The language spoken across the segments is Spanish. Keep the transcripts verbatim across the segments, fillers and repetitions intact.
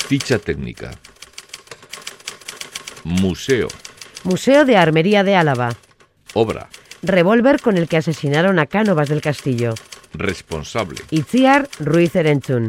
Ficha técnica. Museo. Museo de Armería de Álava. Obra. Revólver con el que asesinaron a Cánovas del Castillo. Responsable. Itziar Ruiz Erentzun.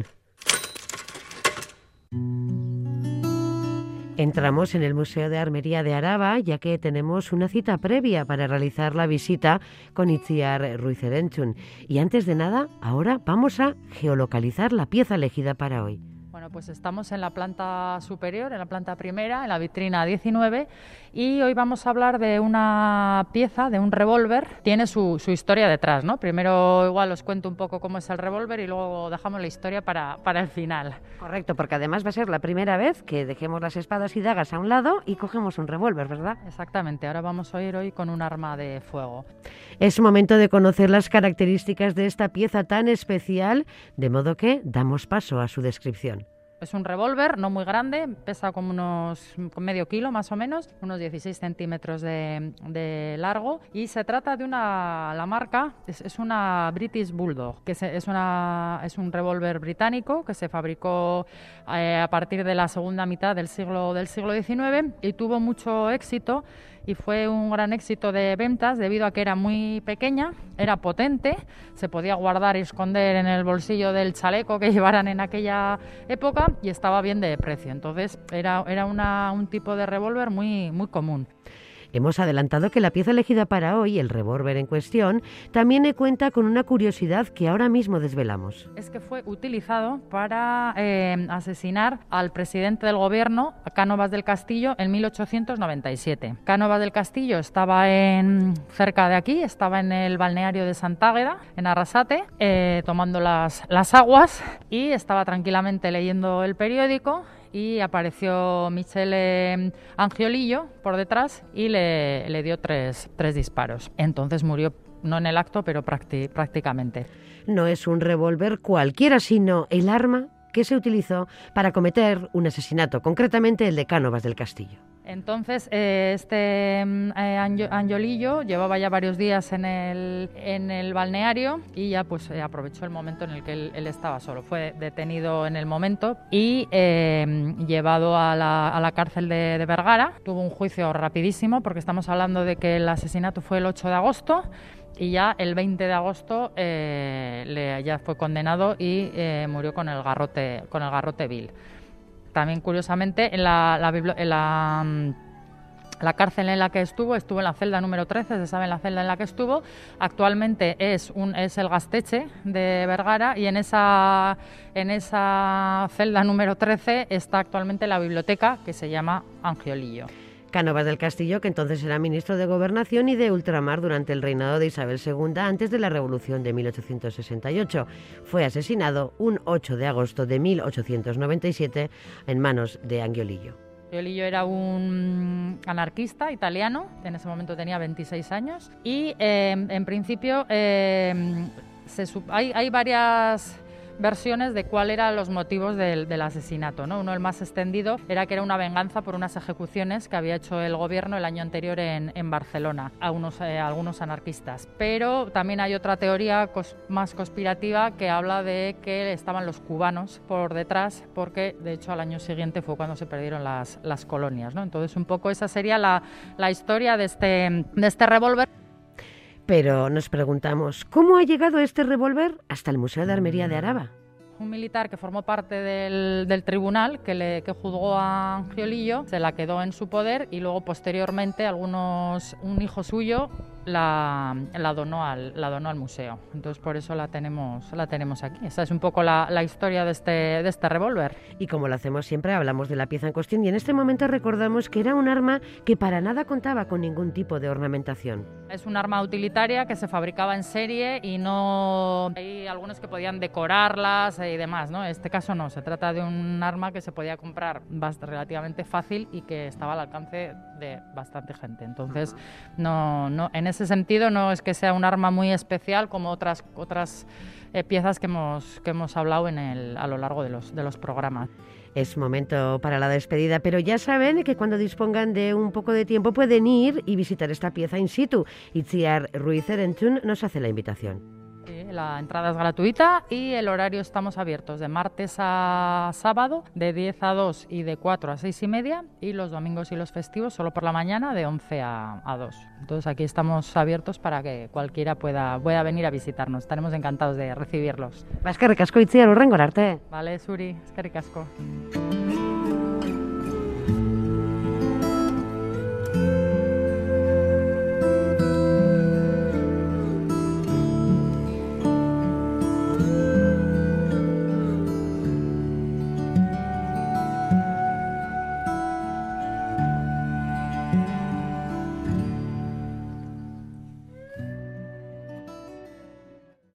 Entramos en el Museo de Armería de Álava, ya que tenemos una cita previa para realizar la visita con Itziar Ruiz Erentzun. Y antes de nada, ahora vamos a geolocalizar la pieza elegida para hoy. Bueno, pues estamos en la planta superior, en la planta primera, en la vitrina diecinueve, y hoy vamos a hablar de una pieza, de un revólver. Tiene su, su historia detrás, ¿no? Primero igual os cuento un poco cómo es el revólver y luego dejamos la historia para, para el final. Correcto, porque además va a ser la primera vez que dejemos las espadas y dagas a un lado y cogemos un revólver, ¿verdad? Exactamente, ahora vamos a ir hoy con un arma de fuego. Es momento de conocer las características de esta pieza tan especial, de modo que damos paso a su descripción. Es un revólver no muy grande, pesa como unos medio kilo más o menos, unos dieciséis centímetros de, de largo, y se trata de una, la marca es, es una British Bulldog, que se, es, una, es un revólver británico que se fabricó eh, a partir de la segunda mitad del siglo, del siglo diecinueve y tuvo mucho éxito. Y fue un gran éxito de ventas debido a que era muy pequeña, era potente, se podía guardar y esconder en el bolsillo del chaleco que llevaran en aquella época y estaba bien de precio. Entonces era, era una, un tipo de revólver muy, muy común. Hemos adelantado que la pieza elegida para hoy, el revólver en cuestión, también cuenta con una curiosidad que ahora mismo desvelamos. Es que fue utilizado para eh, asesinar al presidente del gobierno, Cánovas del Castillo, en mil ochocientos noventa y siete. Cánovas del Castillo estaba en, cerca de aquí, estaba en el balneario de Santágueda, en Arrasate, eh, tomando las, las aguas, y estaba tranquilamente leyendo el periódico. Y apareció Michele Angiolillo por detrás y le, le dio tres, tres disparos. Entonces murió, no en el acto, pero prácti- prácticamente. No es un revólver cualquiera, sino el arma que se utilizó para cometer un asesinato, concretamente el de Cánovas del Castillo. Entonces, eh, este eh, Angiolillo llevaba ya varios días en el, en el balneario y ya pues eh, aprovechó el momento en el que él, él estaba solo. Fue detenido en el momento y eh, llevado a la, a la cárcel de, de Vergara. Tuvo un juicio rapidísimo porque estamos hablando de que el asesinato fue el ocho de agosto y ya el veinte de agosto eh, le, ya fue condenado y eh, murió con el garrote, con el garrote vil. También, curiosamente, en la, la, en la, la cárcel en la que estuvo, estuvo en la celda número trece, se sabe en la celda en la que estuvo. Actualmente es, un, es el Gasteche de Vergara y en esa, en esa celda número trece está actualmente la biblioteca que se llama Angiolillo. Cánovas del Castillo, que entonces era ministro de Gobernación y de Ultramar durante el reinado de Isabel segunda, antes de la Revolución de mil ochocientos sesenta y ocho. Fue asesinado un ocho de agosto de mil ochocientos noventa y siete en manos de Angiolillo. Angiolillo era un anarquista italiano, en ese momento tenía veintiséis años, y eh, en principio eh, se, hay, hay varias versiones de cuáles eran los motivos del, del asesinato, ¿no? Uno, el más extendido, era que era una venganza por unas ejecuciones que había hecho el gobierno el año anterior en, en Barcelona a, unos, eh, a algunos anarquistas. Pero también hay otra teoría cos, más conspirativa que habla de que estaban los cubanos por detrás, porque de hecho al año siguiente fue cuando se perdieron las, las colonias, ¿no? Entonces un poco esa sería la, la historia de este, de este revólver. Pero nos preguntamos, ¿cómo ha llegado este revólver hasta el Museo de Armería de Álava? Un militar que formó parte del, del tribunal que, le, que juzgó a Angiolillo se la quedó en su poder y luego posteriormente algunos, un hijo suyo la, la, donó al, la donó al museo. Entonces por eso la tenemos, la tenemos aquí. Esa es un poco la, la historia de este, de este revólver. Y como lo hacemos siempre, hablamos de la pieza en cuestión y en este momento recordamos que era un arma que para nada contaba con ningún tipo de ornamentación. Es un arma utilitaria que se fabricaba en serie y no hay algunos que podían decorarlas y demás, ¿no? En este caso no, se trata de un arma que se podía comprar bastante, relativamente fácil y que estaba al alcance de bastante gente. Entonces, no, no, en ese sentido no es que sea un arma muy especial como otras, otras eh, piezas que hemos, que hemos hablado en el, a lo largo de los, de los programas. Es momento para la despedida, pero ya saben que cuando dispongan de un poco de tiempo pueden ir y visitar esta pieza in situ. Itziar Ruiz Erentzun nos hace la invitación. Sí, la entrada es gratuita y el horario estamos abiertos de martes a sábado de diez a dos y de cuatro a seis y media, y los domingos y los festivos solo por la mañana de once a dos. Entonces aquí estamos abiertos para que cualquiera pueda, pueda venir a visitarnos. Estaremos encantados de recibirlos. Eskerrik asko, Itziar, hurrengora arte. Vale, Zuri, eskerrik asko.